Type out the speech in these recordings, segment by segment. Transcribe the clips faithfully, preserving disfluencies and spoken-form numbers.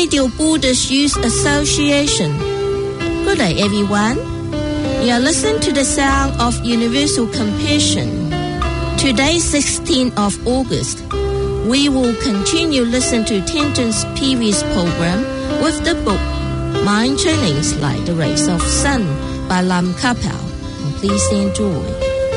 Radio Buddhist Youth Association. Good day, everyone. You are listening to the sound of universal compassion. Today, sixteenth of August, we will continue listening to Tenton's previous program with the book Mind Trainings Like the Rays of Sun by Lam Kapal. Please enjoy.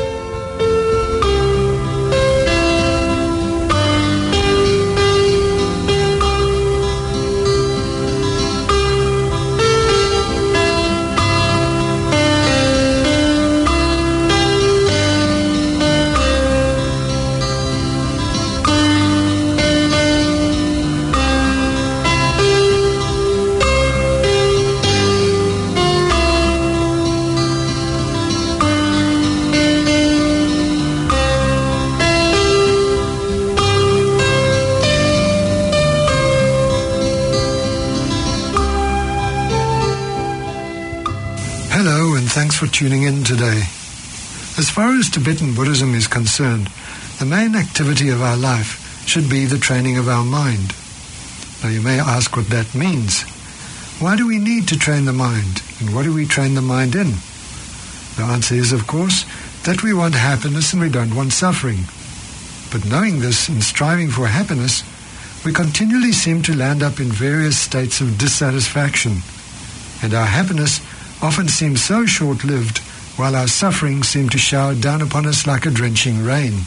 Thanks for tuning in today. As far as Tibetan Buddhism is concerned, the main activity of our life should be the training of our mind. Now you may ask what that means. Why do we need to train the mind, and what do we train the mind in? The answer is, of course, that we want happiness and we don't want suffering. But knowing this and striving for happiness, we continually seem to land up in various states of dissatisfaction, and our happiness often seems so short-lived, while our suffering seems to shower down upon us like a drenching rain.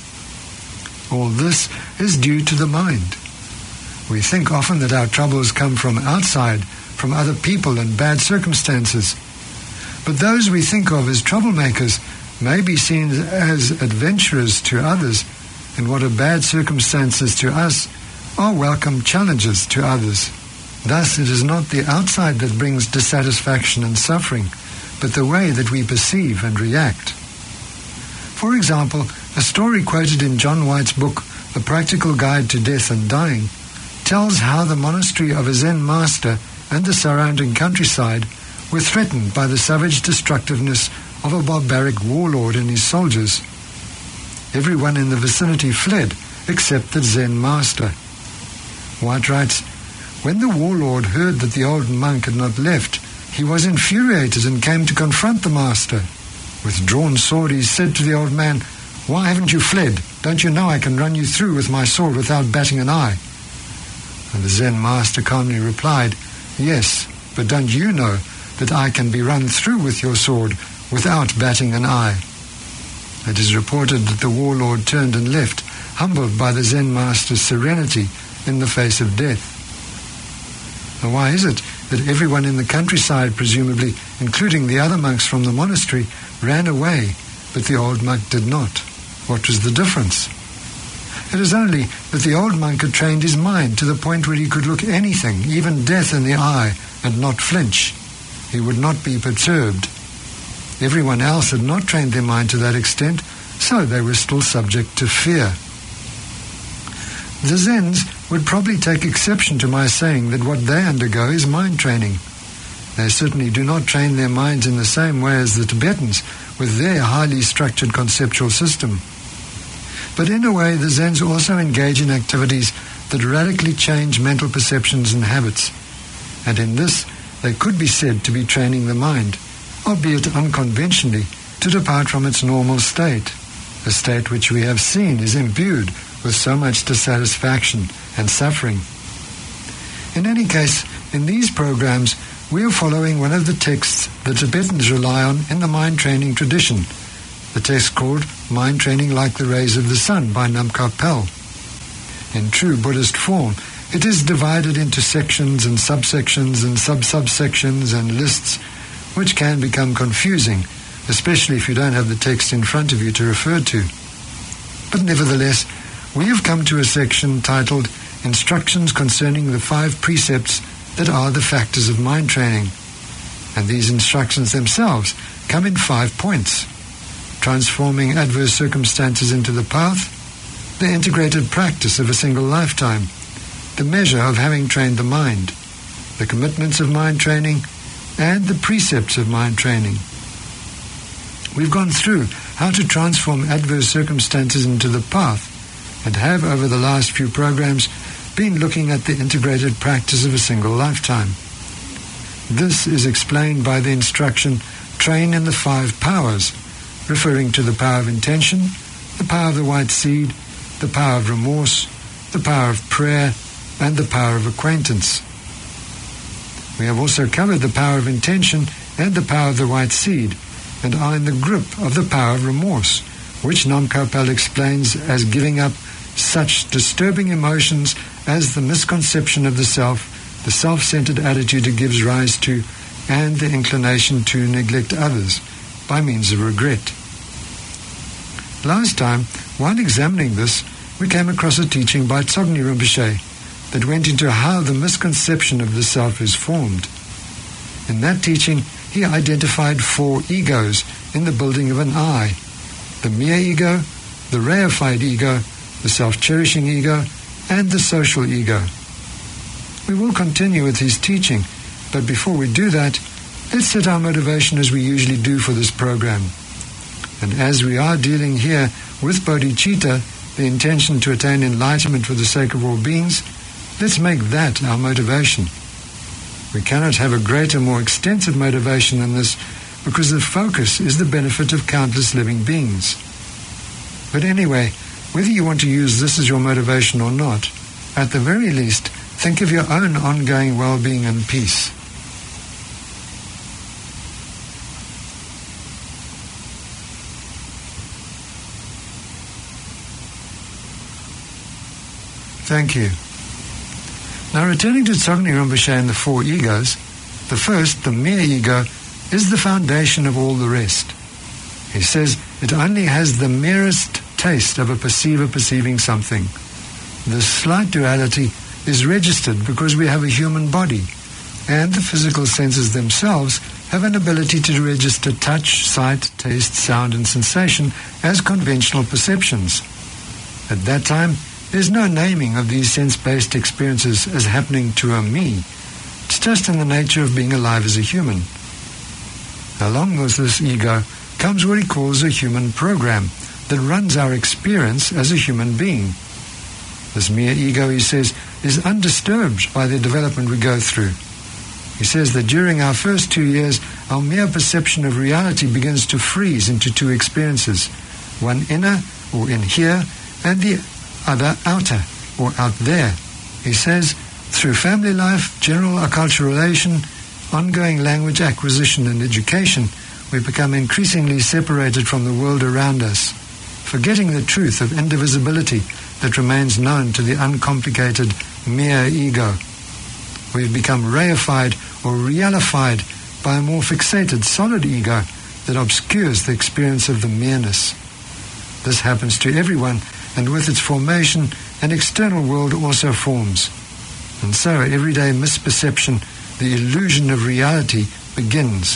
All this is due to the mind. We think often that our troubles come from outside, from other people and bad circumstances. But those we think of as troublemakers may be seen as adventurers to others, and what are bad circumstances to us are welcome challenges to others. Thus, it is not the outside that brings dissatisfaction and suffering, but the way that we perceive and react. For example, a story quoted in John White's book, A Practical Guide to Death and Dying, tells how the monastery of a Zen master and the surrounding countryside were threatened by the savage destructiveness of a barbaric warlord and his soldiers. Everyone in the vicinity fled, except the Zen master. White writes, "When the warlord heard that the old monk had not left, he was infuriated and came to confront the master. With drawn sword he said to the old man, 'Why haven't you fled? Don't you know I can run you through with my sword without batting an eye?' And the Zen master calmly replied, 'Yes, but don't you know that I can be run through with your sword without batting an eye?' It is reported that the warlord turned and left, humbled by the Zen master's serenity in the face of death. Now, why is it that everyone in the countryside, presumably including the other monks from the monastery, ran away, but the old monk did not? What was the difference? It is only that the old monk had trained his mind to the point where he could look anything, even death, in the eye, and not flinch. He would not be perturbed. Everyone else had not trained their mind to that extent, so they were still subject to fear. The Zens would probably take exception to my saying that what they undergo is mind training. They certainly do not train their minds in the same way as the Tibetans, with their highly structured conceptual system. But in a way, the Zens also engage in activities that radically change mental perceptions and habits. And in this, they could be said to be training the mind, albeit unconventionally, to depart from its normal state, a state which we have seen is imbued with so much dissatisfaction and suffering. In any case, in these programs, we are following one of the texts the Tibetans rely on in the mind training tradition, the text called Mind Training Like the Rays of the Sun by Namkha Pel. In true Buddhist form, it is divided into sections and subsections and sub-subsections and lists, which can become confusing, especially if you don't have the text in front of you to refer to. But nevertheless, we have come to a section titled Instructions Concerning the Five Precepts That Are the Factors of Mind Training. And these instructions themselves come in five points: transforming adverse circumstances into the path, the integrated practice of a single lifetime, the measure of having trained the mind, the commitments of mind training, and the precepts of mind training. We've gone through how to transform adverse circumstances into the path, and have over the last few programs been looking at the integrated practice of a single lifetime. This is explained by the instruction, train in the five powers, referring to the power of intention, the power of the white seed, the power of remorse, the power of prayer, and the power of acquaintance. We have also covered the power of intention and the power of the white seed, and are in the grip of the power of remorse, which Nam Karpal explains as giving up such disturbing emotions as the misconception of the self, the self-centered attitude it gives rise to, and the inclination to neglect others by means of regret. Last time, while examining this, we came across a teaching by Tsogni Rinpoche that went into how the misconception of the self is formed. In that teaching, he identified four egos in the building of an I: the mere ego, the reified ego, the self-cherishing ego, and the social ego. We will continue with his teaching, but before we do that, let's set our motivation as we usually do for this program. And as we are dealing here with bodhicitta, the intention to attain enlightenment for the sake of all beings, let's make that our motivation. We cannot have a greater, more extensive motivation than this, because the focus is the benefit of countless living beings. But anyway, whether you want to use this as your motivation or not, at the very least, think of your own ongoing well-being and peace. Thank you. Now, returning to Tsogni Rinpoche and the four egos, the first, the mere ego, is the foundation of all the rest. He says it only has the merest taste of a perceiver perceiving something. This slight duality is registered because we have a human body, and the physical senses themselves have an ability to register touch, sight, taste, sound, and sensation as conventional perceptions. At that time, there's no naming of these sense-based experiences as happening to a me. It's just in the nature of being alive as a human. Along with this ego comes what he calls a human program that runs our experience as a human being. This mere ego, he says, is undisturbed by the development we go through. He says that during our first two years, our mere perception of reality begins to freeze into two experiences, one inner, or in here, and the other outer, or out there. He says, through family life, general acculturation, ongoing language acquisition and education, we become increasingly separated from the world around us, forgetting the truth of indivisibility that remains known to the uncomplicated mere ego. We've become reified or realified by a more fixated solid ego that obscures the experience of the mereness. This happens to everyone, and with its formation, an external world also forms. And so everyday misperception, the illusion of reality, begins.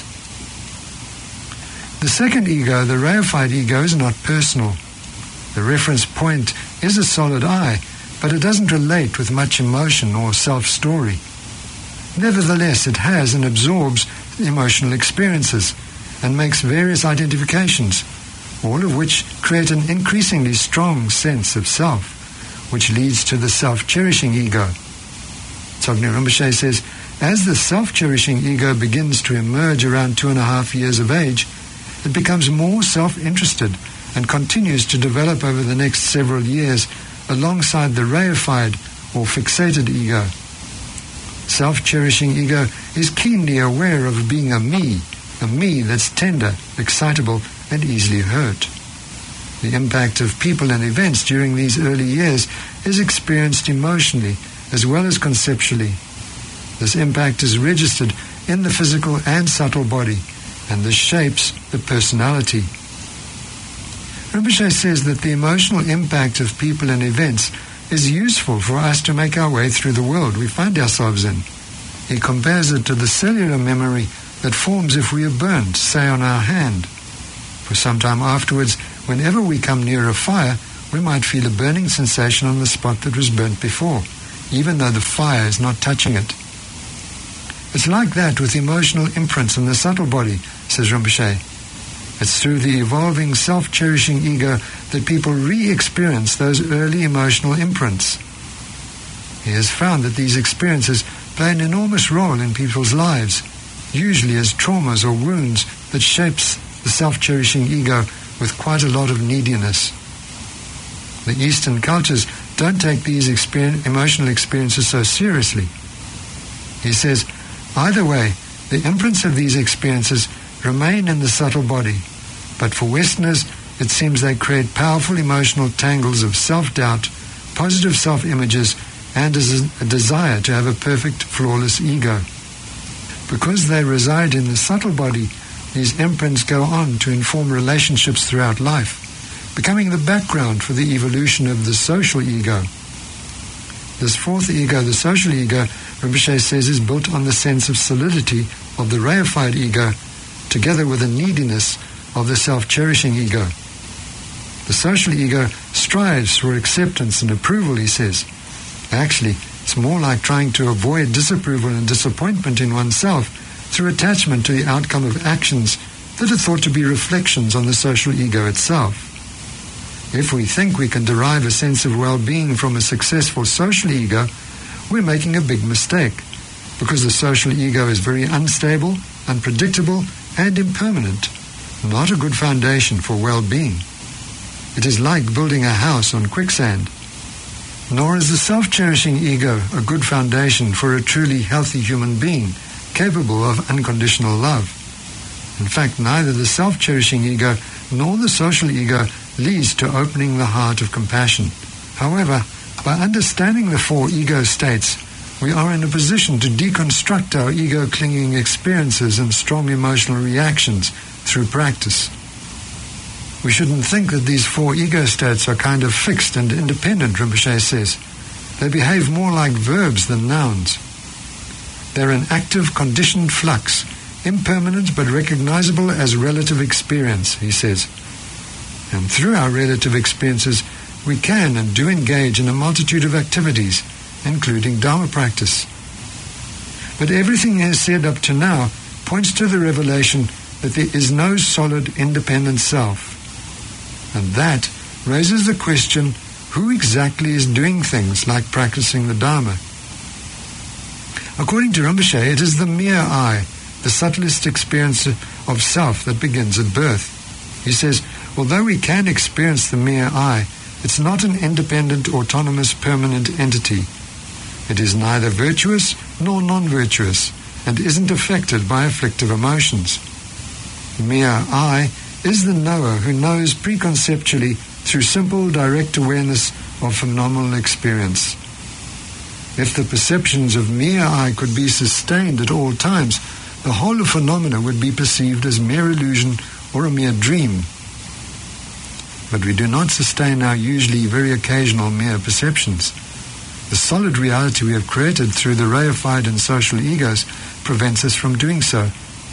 The second ego, the reified ego, is not personal. The reference point is a solid I, but it doesn't relate with much emotion or self-story. Nevertheless, it has and absorbs emotional experiences and makes various identifications, all of which create an increasingly strong sense of self, which leads to the self-cherishing ego. Tsogni Rinpoche says, as the self-cherishing ego begins to emerge around two and a half years of age, it becomes more self-interested and continues to develop over the next several years alongside the reified or fixated ego. Self-cherishing ego is keenly aware of being a me, a me that's tender, excitable, and easily hurt. The impact of people and events during these early years is experienced emotionally as well as conceptually. This impact is registered in the physical and subtle body, and this shapes the personality. Rinpoche says that the emotional impact of people and events is useful for us to make our way through the world we find ourselves in. He compares it to the cellular memory that forms if we are burnt, say, on our hand. For some time afterwards, whenever we come near a fire, we might feel a burning sensation on the spot that was burnt before, even though the fire is not touching it. It's like that with emotional imprints in the subtle body, says Rinpoche. It's through the evolving self-cherishing ego that people re-experience those early emotional imprints. He has found that these experiences play an enormous role in people's lives, usually as traumas or wounds that shapes the self-cherishing ego with quite a lot of neediness. The Eastern cultures don't take these experience, emotional experiences so seriously. He says, either way, the imprints of these experiences remain in the subtle body, but for Westerners, it seems they create powerful emotional tangles of self-doubt, positive self-images, and a desire to have a perfect, flawless ego. Because they reside in the subtle body, these imprints go on to inform relationships throughout life, becoming the background for the evolution of the social ego. This fourth ego, the social ego, Rinpoche says, is built on the sense of solidity of the reified ego, together with the neediness of the self-cherishing ego. The social ego strives for acceptance and approval, he says. Actually, it's more like trying to avoid disapproval and disappointment in oneself through attachment to the outcome of actions that are thought to be reflections on the social ego itself. If we think we can derive a sense of well-being from a successful social ego, we're making a big mistake, because the social ego is very unstable, unpredictable, and impermanent, not a good foundation for well-being. It is like building a house on quicksand. Nor is the self-cherishing ego a good foundation for a truly healthy human being, capable of unconditional love. In fact, neither the self-cherishing ego nor the social ego leads to opening the heart of compassion. However, by understanding the four ego states, we are in a position to deconstruct our ego-clinging experiences and strong emotional reactions through practice. We shouldn't think that these four ego states are kind of fixed and independent, Rinpoche says. They behave more like verbs than nouns. They're an active, conditioned flux, impermanent but recognizable as relative experience, he says. And through our relative experiences, we can and do engage in a multitude of activities, including Dharma practice. But everything he has said up to now points to the revelation that there is no solid, independent self. And that raises the question, who exactly is doing things like practicing the Dharma? According to Rinpoche, it is the mere I, the subtlest experience of self that begins at birth. He says, although we can experience the mere I, it's not an independent, autonomous, permanent entity. It is neither virtuous nor non-virtuous, and isn't affected by afflictive emotions. The mere I is the knower who knows preconceptually through simple, direct awareness of phenomenal experience. If the perceptions of mere I could be sustained at all times, the whole of phenomena would be perceived as mere illusion or a mere dream. But we do not sustain our usually very occasional mere perceptions. The solid reality we have created through the reified and social egos prevents us from doing so.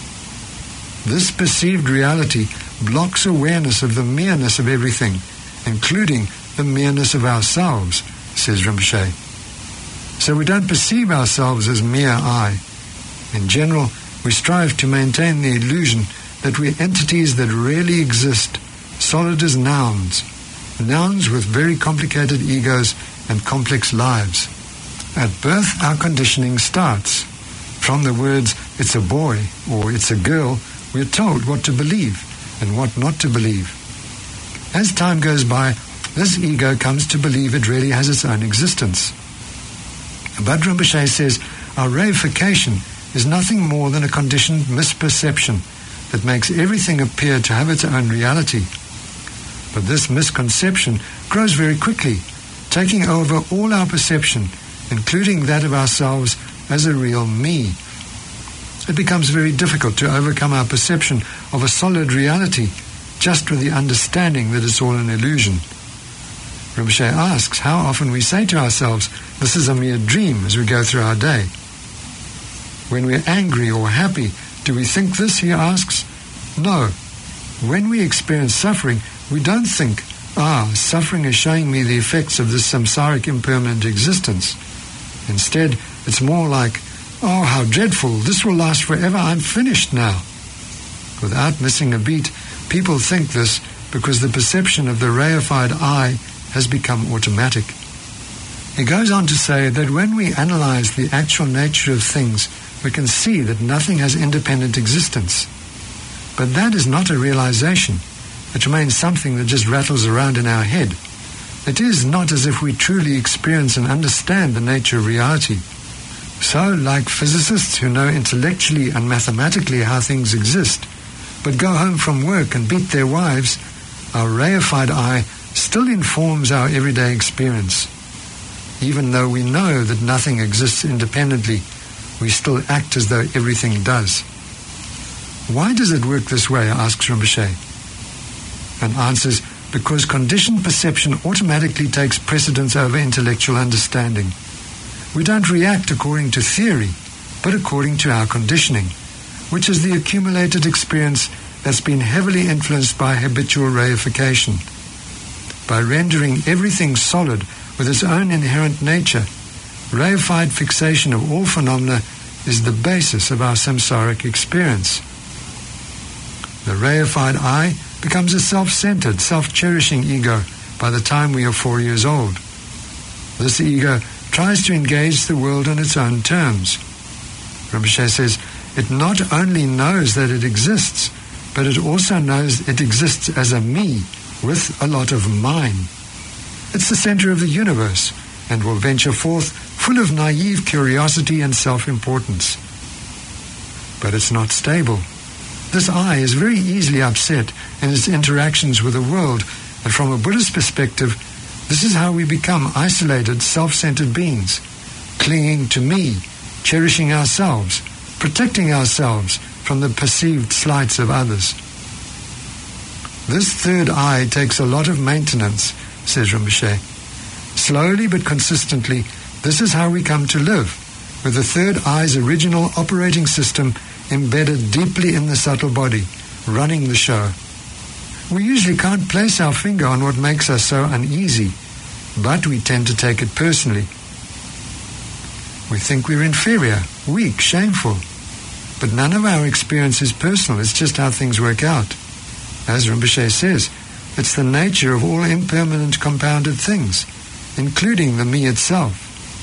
This perceived reality blocks awareness of the mereness of everything, including the mereness of ourselves, says Rinpoche. So we don't perceive ourselves as mere I. In general, we strive to maintain the illusion that we're entities that really exist, solid as nouns, nouns with very complicated egos and complex lives. At birth, our conditioning starts. From the words, it's a boy or it's a girl, we're told what to believe and what not to believe. As time goes by, this ego comes to believe it really has its own existence. But Rinpoche says our reification is nothing more than a conditioned misperception that makes everything appear to have its own reality. But this misconception grows very quickly, taking over all our perception, including that of ourselves as a real me. It becomes very difficult to overcome our perception of a solid reality just with the understanding that it's all an illusion. Rinpoche asks how often we say to ourselves, this is a mere dream, as we go through our day. When we're angry or happy, do we think this, he asks? No. When we experience suffering, we don't think, ah, suffering is showing me the effects of this samsaric impermanent existence. Instead, it's more like, oh, how dreadful, this will last forever, I'm finished now. Without missing a beat, people think this because the perception of the reified I has become automatic. He goes on to say that when we analyze the actual nature of things, we can see that nothing has independent existence. But that is not a realization. It remains something that just rattles around in our head. It is not as if we truly experience and understand the nature of reality. So, like physicists who know intellectually and mathematically how things exist, but go home from work and beat their wives, our reified eye still informs our everyday experience. Even though we know that nothing exists independently, we still act as though everything does. Why does it work this way, asks Rinpoche, and answers, because conditioned perception automatically takes precedence over intellectual understanding. We don't react according to theory, but according to our conditioning, which is the accumulated experience that's been heavily influenced by habitual reification. By rendering everything solid with its own inherent nature, reified fixation of all phenomena is the basis of our samsaric experience. The reified I becomes a self-centered, self-cherishing ego by the time we are four years old. This ego tries to engage the world on its own terms. Rinpoche says, it not only knows that it exists, but it also knows it exists as a me with a lot of mine. It's the center of the universe and will venture forth full of naive curiosity and self-importance. But it's not stable. This I is very easily upset in its interactions with the world, and from a Buddhist perspective, this is how we become isolated, self-centered beings, clinging to me, cherishing ourselves, protecting ourselves from the perceived slights of others. This third I takes a lot of maintenance, says Rinpoche. Slowly but consistently, this is how we come to live, with the third I's original operating system embedded deeply in the subtle body, running the show. We usually can't place our finger on what makes us so uneasy, but we tend to take it personally. We think we're inferior, weak, shameful. But none of our experience is personal, it's just how things work out. As Rinpoche says, it's the nature of all impermanent compounded things, including the me itself.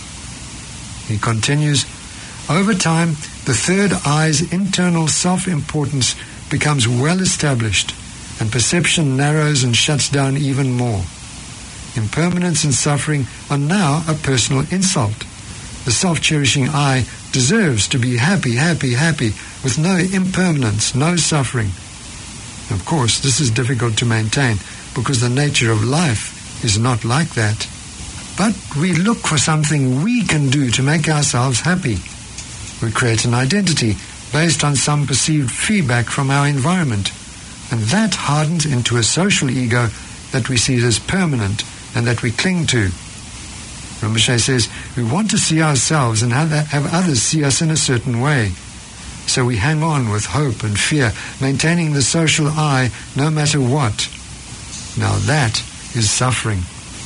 He continues, over time, the third I's internal self-importance becomes well established, and perception narrows and shuts down even more. Impermanence and suffering are now a personal insult. The self-cherishing I deserves to be happy, happy, happy, with no impermanence, no suffering. Of course, this is difficult to maintain because the nature of life is not like that. But we look for something we can do to make ourselves happy. We create an identity based on some perceived feedback from our environment, and that hardens into a social ego that we see as permanent and that we cling to. Rinpoche says we want to see ourselves and have others see us in a certain way. So we hang on with hope and fear, maintaining the social I no matter what. Now that is suffering.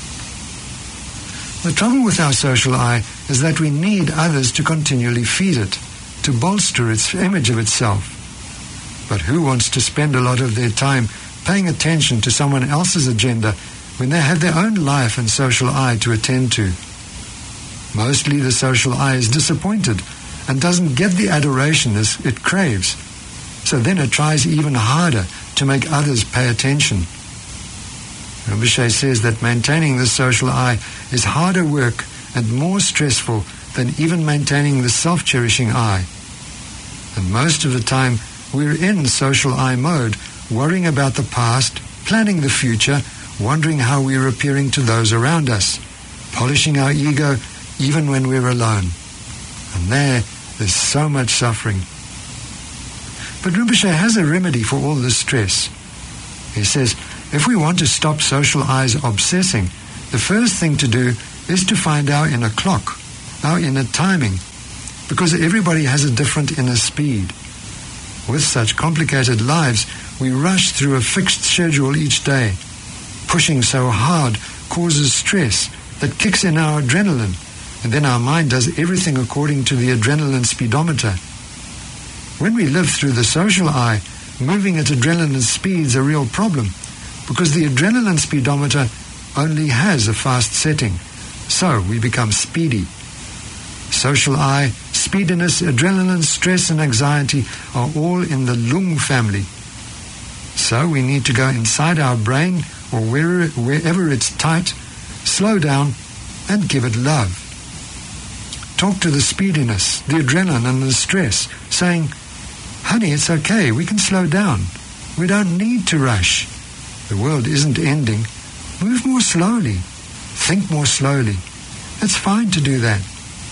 The trouble with our social I is that we need others to continually feed it, to bolster its image of itself. But who wants to spend a lot of their time paying attention to someone else's agenda when they have their own life and social I to attend to? Mostly the social I is disappointed and doesn't get the adoration as it craves. So then it tries even harder to make others pay attention. Rinpoche says that maintaining the social I is harder work and more stressful than even maintaining the self-cherishing I. And most of the time we're in social I mode, worrying about the past, planning the future, wondering how we're appearing to those around us, polishing our ego even when we're alone. And there, there's so much suffering. But Rinpoche has a remedy for all this stress. He says, if we want to stop social I's obsessing, the first thing to do is to find our inner clock, our inner timing, because everybody has a different inner speed. With such complicated lives, we rush through a fixed schedule each day. Pushing so hard causes stress that kicks in our adrenaline, and then our mind does everything according to the adrenaline speedometer. When we live through the social I, moving at adrenaline speed's a real problem, because the adrenaline speedometer only has a fast setting, So we become speedy. Social I, speediness, adrenaline, stress and anxiety are all in the lung family. So we need to go inside our brain or where, wherever it's tight, slow down and give it love. Talk to the speediness, the adrenaline and the stress, saying, honey, it's okay, we can slow down. We don't need to rush. The world isn't ending. Move more slowly. Think more slowly. It's fine to do that.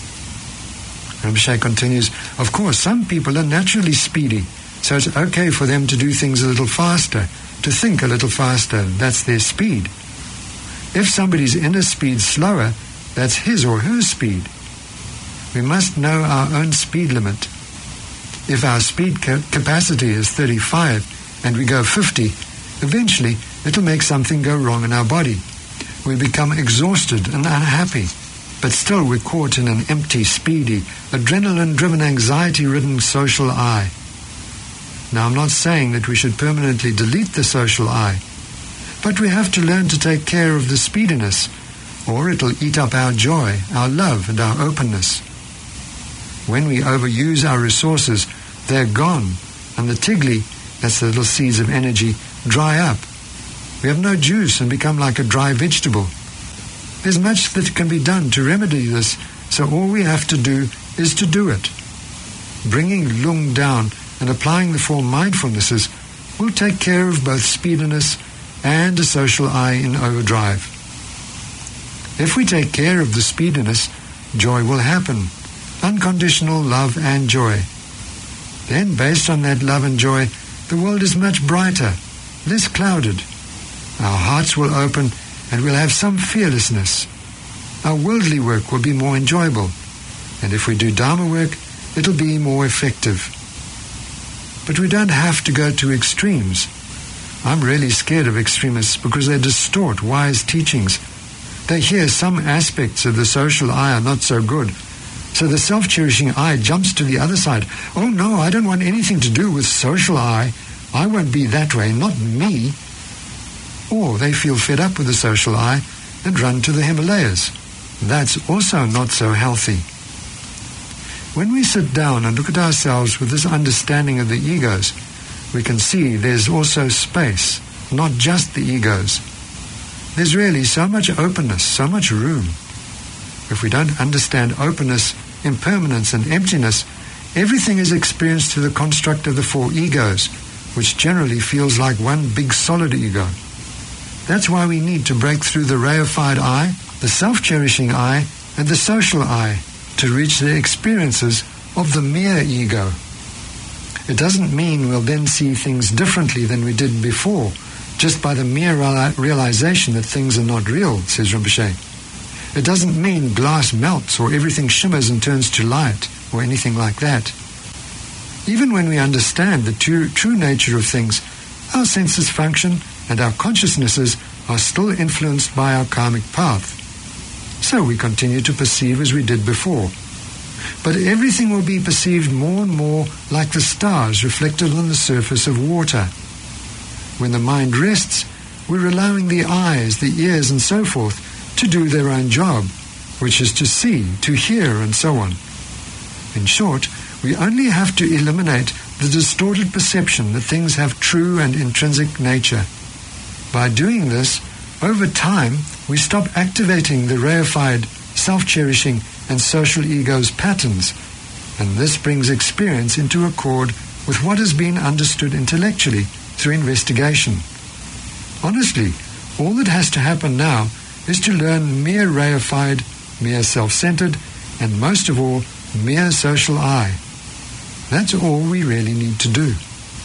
Rinpoche continues, of course, some people are naturally speedy, so it's okay for them to do things a little faster, to think a little faster. That's their speed. If somebody's inner speed's slower, that's his or her speed. We must know our own speed limit. If our speed ca- capacity is thirty-five and we go fifty, eventually it'll make something go wrong in our body. We become exhausted and unhappy, but still we're caught in an empty, speedy, adrenaline-driven, anxiety-ridden social I. Now, I'm not saying that we should permanently delete the social I, but we have to learn to take care of the speediness, or it'll eat up our joy, our love, and our openness. When we overuse our resources, they're gone, and the tigli, that's the little seeds of energy, dry up. We have no juice and become like a dry vegetable. There's much that can be done to remedy this, so all we have to do is to do it. Bringing lung down and applying the four mindfulnesses will take care of both speediness and a social I in overdrive. If we take care of the speediness, joy will happen. Unconditional love and joy. Then, based on that love and joy, the world is much brighter, less clouded. Our hearts will open and we'll have some fearlessness. Our worldly work will be more enjoyable. And if we do Dharma work, it'll be more effective. But we don't have to go to extremes. I'm really scared of extremists because they distort wise teachings. They hear some aspects of the social I are not so good. So the self-cherishing I jumps to the other side. Oh no, I don't want anything to do with social I. I won't be that way, not me. Or they feel fed up with the social I and run to the Himalayas. That's also not so healthy. When we sit down and look at ourselves with this understanding of the egos, we can see there's also space, not just the egos. There's really so much openness, so much room. If we don't understand openness, impermanence and emptiness, everything is experienced through the construct of the four egos, which generally feels like one big solid ego. That's why we need to break through the reified I, the self-cherishing I, and the social I to reach the experiences of the mere ego. It doesn't mean we'll then see things differently than we did before, just by the mere realization that things are not real, says Rinpoche. It doesn't mean glass melts or everything shimmers and turns to light or anything like that. Even when we understand the true, true nature of things, our senses function and our consciousnesses are still influenced by our karmic path. So we continue to perceive as we did before. But everything will be perceived more and more like the stars reflected on the surface of water. When the mind rests, we're allowing the eyes, the ears and so forth to do their own job, which is to see, to hear and so on. In short, we only have to eliminate the distorted perception that things have true and intrinsic nature. By doing this, over time, we stop activating the reified, self-cherishing and social ego's patterns, and this brings experience into accord with what has been understood intellectually through investigation. Honestly, all that has to happen now is to learn mere reified, mere self-centered, and most of all, mere social I. That's all we really need to do.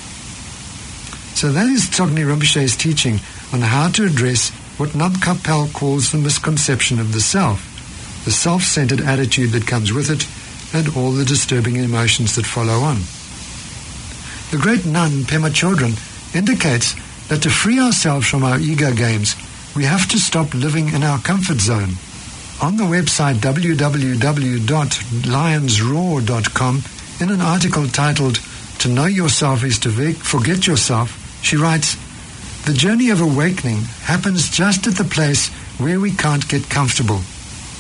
So that is Tsogni Rinpoche's teaching on how to address what Nam Kapel calls the misconception of the self, the self-centered attitude that comes with it, and all the disturbing emotions that follow on. The great nun, Pema Chodron, indicates that to free ourselves from our ego games, we have to stop living in our comfort zone. On the website w w w dot lions roar dot com, in an article titled "To Know Yourself is to Forget Yourself," she writes, "The journey of awakening happens just at the place where we can't get comfortable.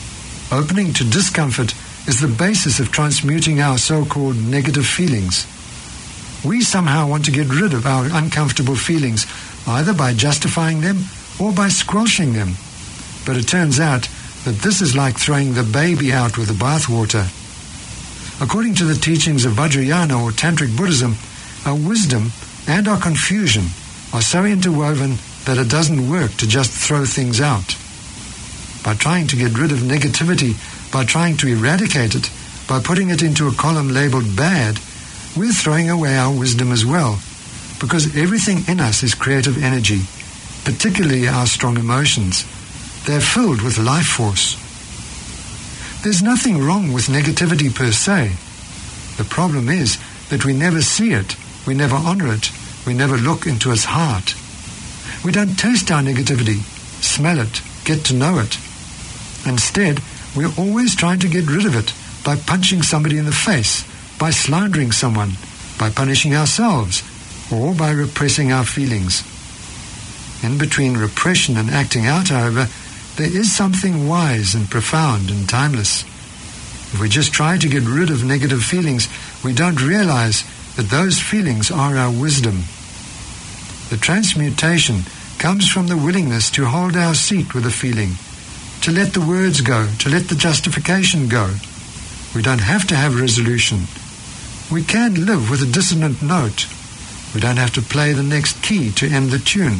Opening to discomfort is the basis of transmuting our so-called negative feelings. We somehow want to get rid of our uncomfortable feelings, either by justifying them or by squelching them. But it turns out that this is like throwing the baby out with the bathwater. According to the teachings of Vajrayana or Tantric Buddhism, our wisdom and our confusion are so interwoven that it doesn't work to just throw things out. By trying to get rid of negativity, by trying to eradicate it, by putting it into a column labeled bad, we're throwing away our wisdom as well, because everything in us is creative energy, particularly our strong emotions. They're filled with life force. There's nothing wrong with negativity per se. The problem is that we never see it, we never honor it, we never look into its heart. We don't taste our negativity, smell it, get to know it. Instead, we're always trying to get rid of it by punching somebody in the face, by slandering someone, by punishing ourselves, or by repressing our feelings. In between repression and acting out, however, there is something wise and profound and timeless. If we just try to get rid of negative feelings, we don't realize that those feelings are our wisdom. The transmutation comes from the willingness to hold our seat with a feeling, to let the words go, to let the justification go. We don't have to have resolution. We can live with a dissonant note. We don't have to play the next key to end the tune.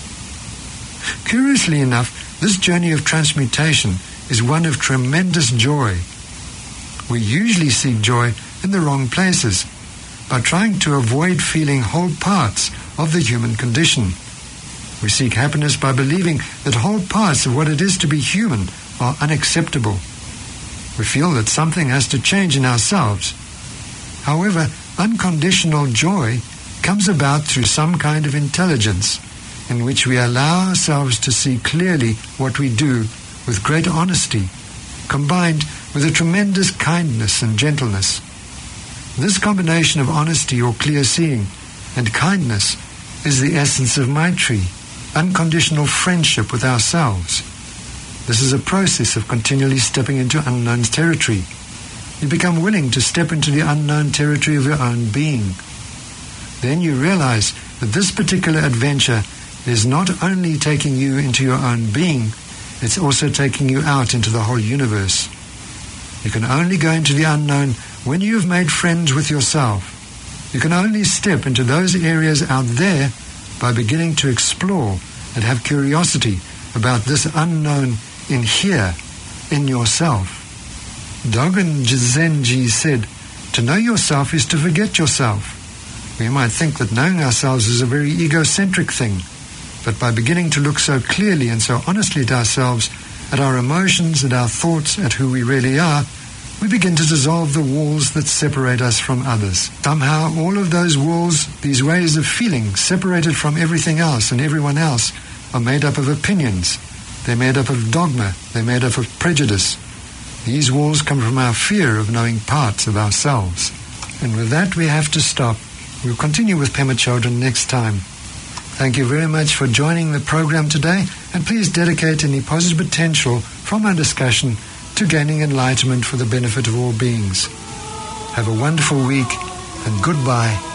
Curiously enough, this journey of transmutation is one of tremendous joy. We usually seek joy in the wrong places, by trying to avoid feeling whole parts of the human condition. We seek happiness by believing that whole parts of what it is to be human are unacceptable. We feel that something has to change in ourselves. However, unconditional joy comes about through some kind of intelligence in which we allow ourselves to see clearly what we do with great honesty, combined with a tremendous kindness and gentleness. This combination of honesty or clear seeing and kindness is the essence of Maitri, unconditional friendship with ourselves. This is a process of continually stepping into unknown territory. You become willing to step into the unknown territory of your own being. Then you realize that this particular adventure is not only taking you into your own being, it's also taking you out into the whole universe. You can only go into the unknown when you've made friends with yourself. You can only step into those areas out there by beginning to explore and have curiosity about this unknown in here, in yourself. Dogen Zenji said, to know yourself is to forget yourself. We might think that knowing ourselves is a very egocentric thing, but by beginning to look so clearly and so honestly at ourselves, at our emotions, at our thoughts, at who we really are, we begin to dissolve the walls that separate us from others. Somehow all of those walls, these ways of feeling, separated from everything else and everyone else, are made up of opinions. They're made up of dogma. They're made up of prejudice. These walls come from our fear of knowing parts of ourselves. And with that, we have to stop. We'll continue with Pema Chodron next time. Thank you very much for joining the program today, and please dedicate any positive potential from our discussion to gaining enlightenment for the benefit of all beings. Have a wonderful week, and goodbye.